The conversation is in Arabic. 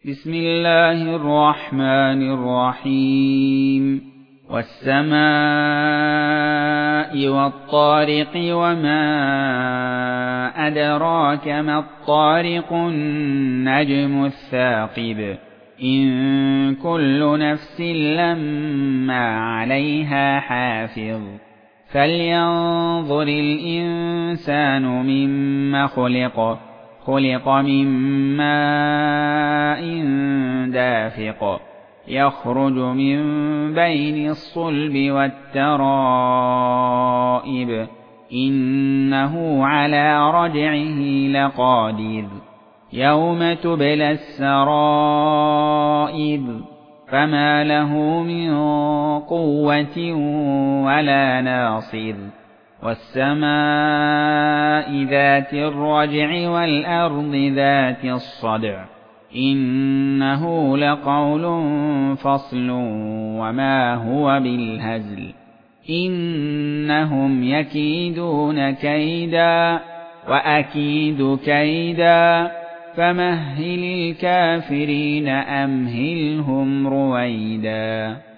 بسم الله الرحمن الرحيم والسماء والطارق وما أدراك ما الطارق النجم الثاقب إن كل نفس لما عليها حافظ فلينظر الإنسان مما خلق من ماء دافق يخرج من بين الصلب والترائب إنه على رجعه لقادر يوم تبلى السرائر فما له من قوة ولا ناصر والسماء ذات الرجع والأرض ذات الصدع إنه لقول فصل وما هو بالهزل إنهم يكيدون كيدا وأكيد كيدا فمهل الكافرين أمهلهم رويدا.